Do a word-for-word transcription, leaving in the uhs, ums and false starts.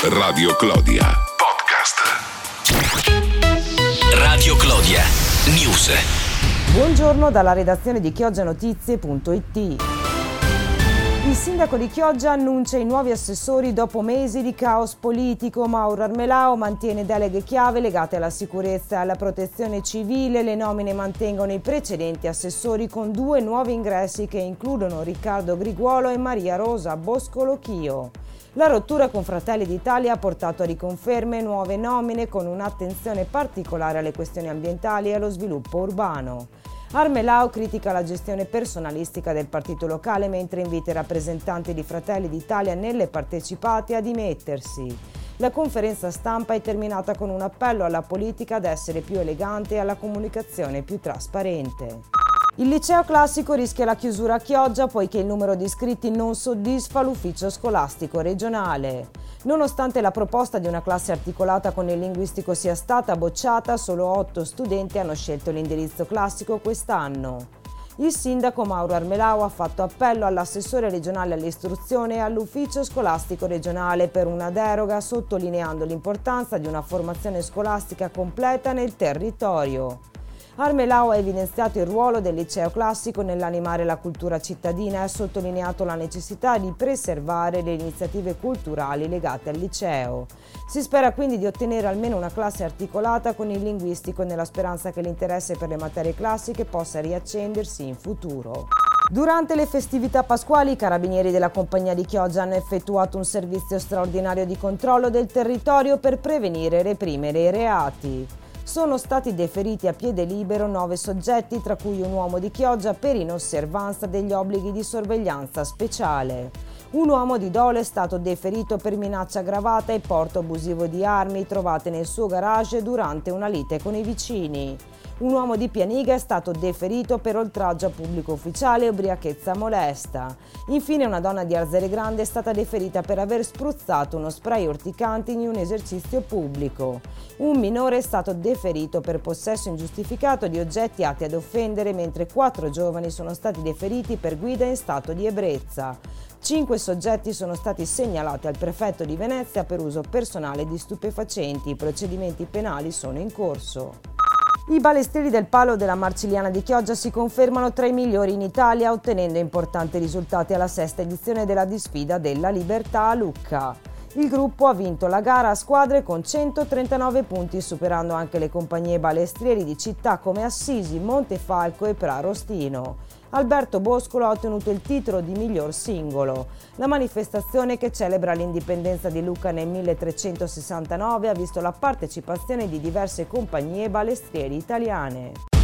Radio Clodia Podcast. Radio Clodia News. Buongiorno dalla redazione di chioggianotizie punto it. Il sindaco di Chioggia annuncia i nuovi assessori dopo mesi di caos politico. Mauro Armelao mantiene deleghe chiave legate alla sicurezza e alla protezione civile. Le nomine mantengono i precedenti assessori con due nuovi ingressi che includono Riccardo Griguolo e Maria Rosa Boscolo Chio. La rottura con Fratelli d'Italia ha portato a riconferme e nuove nomine con un'attenzione particolare alle questioni ambientali e allo sviluppo urbano. Armelao critica la gestione personalistica del partito locale mentre invita i rappresentanti di Fratelli d'Italia nelle partecipate a dimettersi. La conferenza stampa è terminata con un appello alla politica ad essere più elegante e alla comunicazione più trasparente. Il liceo classico rischia la chiusura a Chioggia poiché il numero di iscritti non soddisfa l'ufficio scolastico regionale. Nonostante la proposta di una classe articolata con il linguistico sia stata bocciata, solo otto studenti hanno scelto l'indirizzo classico quest'anno. Il sindaco Mauro Armelao ha fatto appello all'assessore regionale all'istruzione e all'ufficio scolastico regionale per una deroga, sottolineando l'importanza di una formazione scolastica completa nel territorio. Armelao ha evidenziato il ruolo del liceo classico nell'animare la cultura cittadina e ha sottolineato la necessità di preservare le iniziative culturali legate al liceo. Si spera quindi di ottenere almeno una classe articolata con il linguistico nella speranza che l'interesse per le materie classiche possa riaccendersi in futuro. Durante le festività pasquali i carabinieri della compagnia di Chioggia hanno effettuato un servizio straordinario di controllo del territorio per prevenire e reprimere i reati. Sono stati deferiti a piede libero nove soggetti, tra cui un uomo di Chioggia per inosservanza degli obblighi di sorveglianza speciale. Un uomo di Dolo è stato deferito per minaccia aggravata e porto abusivo di armi trovate nel suo garage durante una lite con i vicini. Un uomo di Pianiga è stato deferito per oltraggio a pubblico ufficiale e ubriachezza molesta. Infine una donna di Arzere Grande è stata deferita per aver spruzzato uno spray urticante in un esercizio pubblico. Un minore è stato deferito per possesso ingiustificato di oggetti atti ad offendere, mentre quattro giovani sono stati deferiti per guida in stato di ebbrezza. Cinque soggetti sono stati segnalati al prefetto di Venezia per uso personale di stupefacenti. I procedimenti penali sono in corso. I balestrieri del palo della Marciliana di Chioggia si confermano tra i migliori in Italia, ottenendo importanti risultati alla sesta edizione della Disfida della Libertà a Lucca. Il gruppo ha vinto la gara a squadre con centotrentanove punti, superando anche le compagnie balestrieri di città come Assisi, Montefalco e Prarostino. Alberto Boscolo ha ottenuto il titolo di miglior singolo. La manifestazione, che celebra l'indipendenza di Lucca nel milletrecentosessantanove, ha visto la partecipazione di diverse compagnie balestrieri italiane.